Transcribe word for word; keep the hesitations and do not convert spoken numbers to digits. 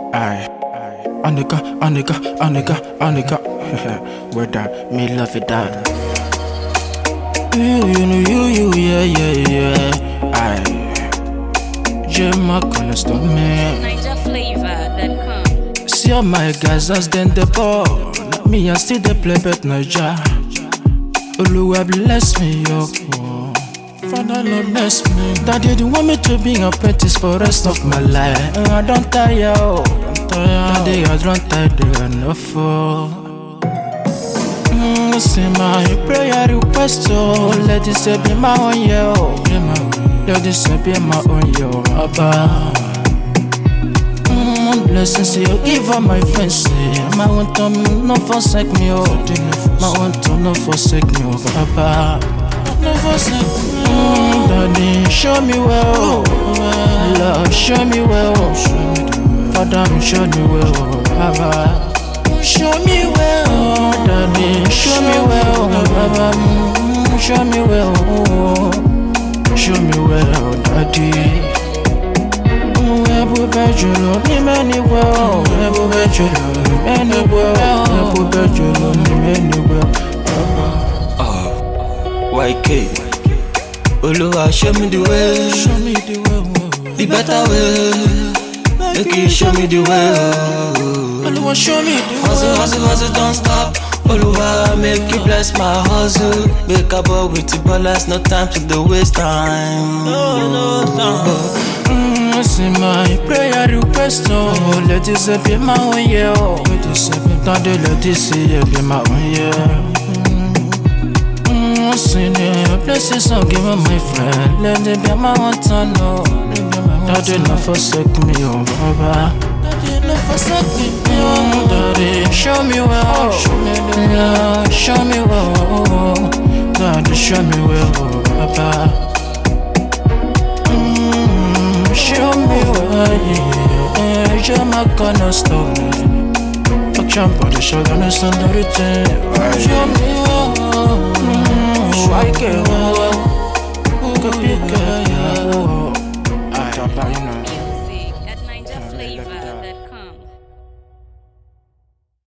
Aye, Anika, Anika, Anika, Anika. Where that me love it that. You, you know, you, you, yeah, yeah, yeah. Aye, Gemma gonna stop me. Niger flavor dot com. See all my guys as then the ball. Me I still the play bet Niger. Oluwa bless me, yo. Father Lord bless me. Daddy, you want me to be a apprentice for the rest of my life? I don't tire, oh. Daddy, I don't tire enough. Mm, see my prayer request, oh. Let this be my own, yo. Let this be my own, yo. Abba. Mm, blessings you give all my friends. My own to no forsake me, oh. My own to no forsake me, oh. Abba. No forsake me. Mm, Daddy, show me well. Lord, show me well. Father, show me well. Baba, show me well. Daddy, show me well. Baba, show me well. Show me well, Daddy. Ebu bejulo ni many well. Ebu bejulo ni many well. Ebu bejulo ni many well. Oh, Y K. Oluwa, show me the way. Show me the way. The better way. Make you show me the way. Oluwa, show me the way. Hustle, hustle, hustle, don't stop. Oluwa, make you bless my hustle. Make a ball with the ballers, no time to the waste time. No, no, no. Mm, see my prayer request, oh. Let this be my own, yeah. Let this be, Daddy, let this be my own, yeah. Mm, see the blessings I'll give my friend. Let it be my one turn, oh. Daddy, not forsake me, oh, Baba. Daddy, not forsake me, oh. Daddy, show me well. Show me well. Show me well. Daddy, show me well, oh, Baba. Mm, show me well, yeah. You're my cornerstone. Action body, show gonna stand everything. Show me well. Mm, I get well.